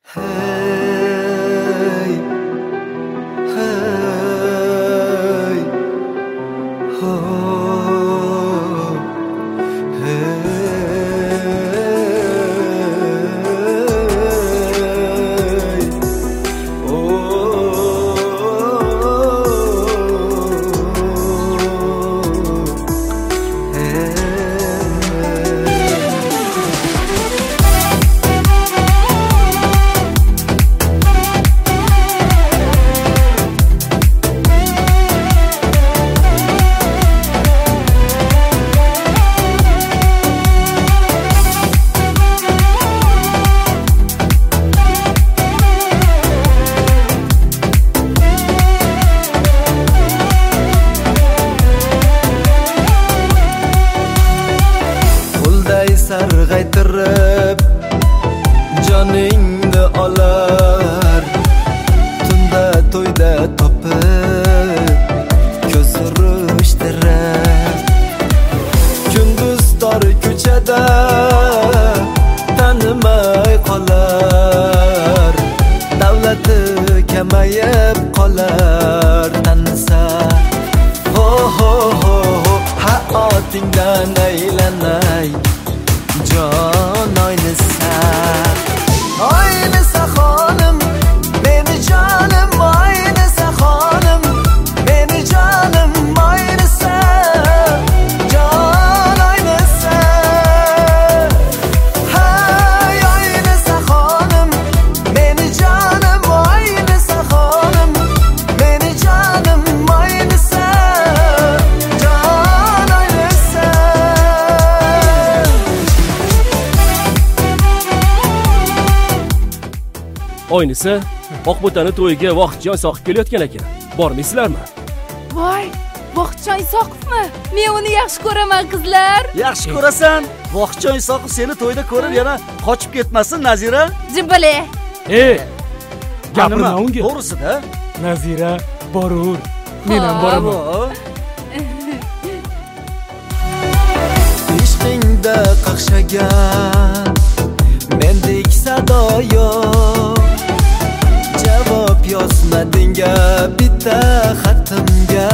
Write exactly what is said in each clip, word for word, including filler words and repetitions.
Hey, hey, oh, hey, oh, hey. Sarg'aytirib joningni olar, tunda to'yda topib ko'z urishtirar. Kunduz tor ko'chada tanimay qolar, davlati kamayib qolar tanisa. Ho ho ho ho, hayotingdan aylanay Can oynasa, oynasa xonim, meni canım oynasa xonim, meni canım oynasa, can oynasa. Hay oynasa xonim, meni canım oynasa xonim, meni canım oynasa, can oynasa. Oynisa, Oqbotani to'yiga Vohidjon Isoqov kelayotgan ekan. Bormaysizlarmi? Voy, Vohidjon Isoqovmi? Men uni yaxshi ko'raman, qizlar. Yaxshi ko'rasan. Vohidjon Isoqov seni to'yda ko'rib yana qochib ketmasin, Nazira. Jimbale. Ey, gapirma unga. To'g'risida. Nazira borur. Men ham boraman. Ishqingda qaqshagan mendek sado yo'q, javob yozmadinga bitta xatimga.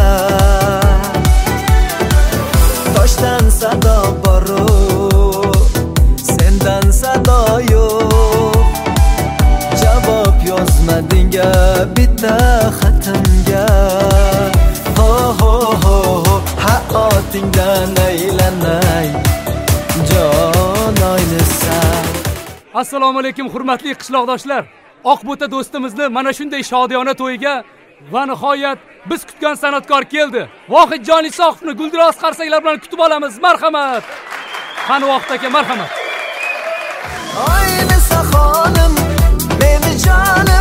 Toshdan sado boru, sendan sado yo'q, javob yozmadinga bitta xatimga. Ho ho ho ho, hayotingdan aylanay jon oynasa. Assalomu alaykum hurmatli qishloqdoshlar. Oqbota do'stimizni mana shunday shodiyona to'yiga va nihoyat biz kutgan san'atkor keldi. Vohidjon Isoqovni guldiroz qarsaklar bilan kutib olamiz. Marhamat. Qani Vohid aka, marhamat. Oynasa xonim, meni jonim